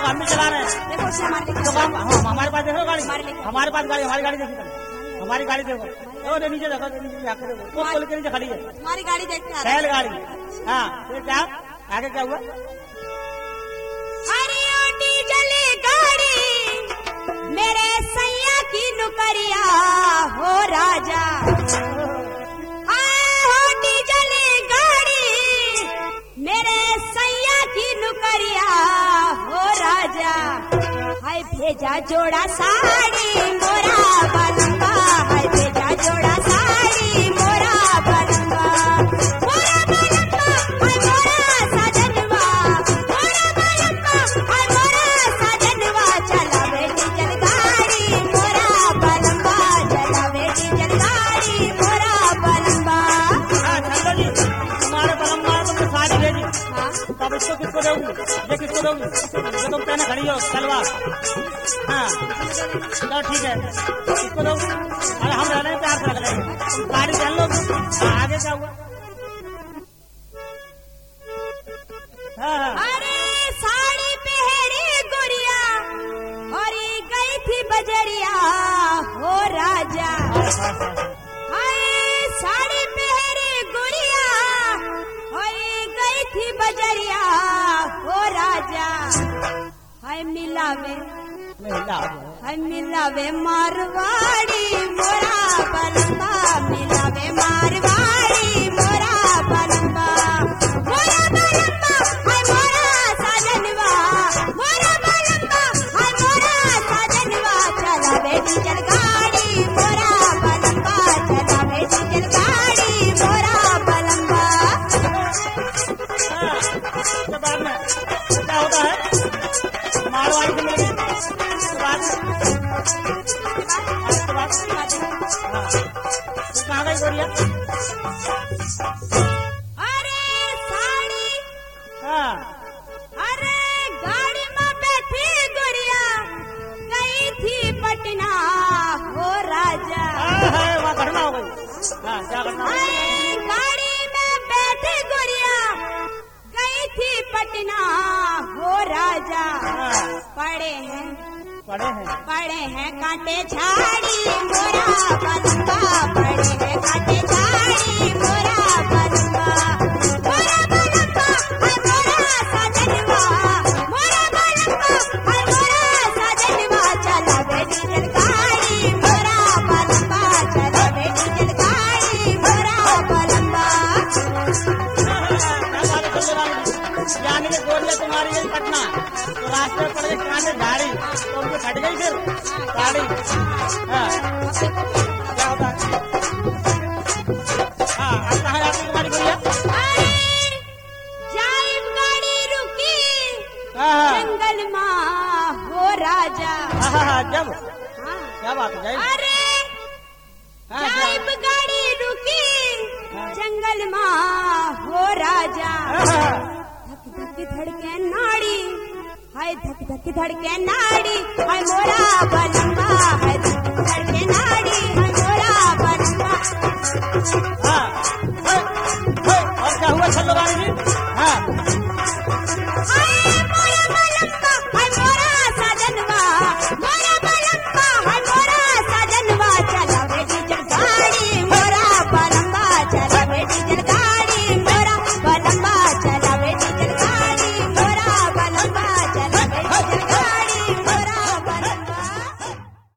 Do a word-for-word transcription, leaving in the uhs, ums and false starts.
हम भी चला रहे हैं। देखो उससे हमारे तो हम हम- हमारे पास देखो गाड़ी, हमारे पास गाड़ी, हमारी गाड़ी देखो, हमारी गाड़ी देखो, ओ दे नीचे देखो, दे नीचे जाके देखो, वो पुल के नीचे खड़ी है तुम्हारी गाड़ी देखते आ रहे हैं। बैल गाड़ी। हाँ फिर क्या आगे क्या हुआ? अरे ओ डीजल गाड़ी मेरे सैया की नुकरिया हो राजा, आए हो डीजल गाड़ी मेरे सैया की नुकरिया हो राजा, हाय भेजा जोड़ा साड़ी मोरा बलम्बा, हाय भेजा जोड़ा साड़ी मोरा बलम्बा, मोरा बलम्बा हाय मोरा सजनवा, मोरा बलम्बा हाय मोरा सजनवा, चलावे डीजल गाड़ी मोरा बलम्बा, चलावे डीजल गाड़ी मोरा बलम्बा। हाँ चंदा जी, तुम्हारे बलम्बा तुमने साड़ी भेजी, हाँ तब इसको किसको दोगी? ये किसको दोगी? ये तुम पहने खड़ी हो सलवार। हाँ चलो ठीक है, किसको दोगी? अरे हम रह रहे हैं, प्यार से रह रहे हैं, गाड़ी चल लो। हाँ, आगे क्या हुआ? हाँ हाँ अरे साड़ी पहरी गुड़िया और ये गई थी बजरिया हो राजा, अरे साड़ी पहरी गुड़िया और ये गई थी बजरिया हो राजा, हाय मिलावे नहीं ला हाय मिलावे मारवाड़ी मोरा बलम्बा, मिलावे मारवाड़ी मोरा बलम्बा, मोरा बलम्बा हाय मोरा सजनवा, मोरा बलम्बा हाय मोरा सजनवा, चलावे डीजल गाड़ी मोरा बलम्बा, चलावे डीजल गाड़ी मोरा बलम्बा। उसके बाद में क्या होता है? मारवाड़ी से मिलेगी उसके बाद उसके बाद हाँ तो कहाँ गई गोरिया? अरे साड़ी हाँ अरे गाड़ी में बैठी गुड़िया गई थी पटना हो राजा, हाँ है वहाँ घटना हो गई। हाँ क्या घटना हो गई? अरे गाड़ी में बैठी गुड़िया गई थी पटना हो राजा, हाँ पड़े हैं पड़े हैं पड़े हैं कांटे झाड़ी मोरा बलम्बा, पड़े हैं कांटे झाड़ी मोरा बलम्बा, मोरा बलम्बा हाय मोरा सजनवा, मोरा बलम्बा हाय मोरा सजनवा, चलावे डीजल गाड़ी मोरा बलम्बा, चलावे डीजल गाड़ी मोरा बलम्बा। यानी कि गोरिया तुम्हारी गई पटना, तो रास्ते में पड़ गई कांटे झाड़ी, तो उनको फट गई फिर गाड़ी। हाँ क्या होता है? हाँ अब कहाँ जाती है तुम्हारी गोरिया? अरे जाइब गाड़ी रुकी हाँ हाँ जंगल माँ हो राजा, हाँ हाँ हाँ जब हाँ क्या बात है जाइब? अरे हाँ जाइब क्या? गाड़ी रुकी हाँ। जंगल माँ हो राजा, हाँ हाँ धक धक धड़के नाड़ी, हाय धक धक धड़के नाड़ी, हाय मोरा बलम्बा, हाय धक धक धड़के नाड़ी, हाय मोरा बलम्बा। हाँ, है, है, और क्या हुआ छल्लो रानी जी? हाँ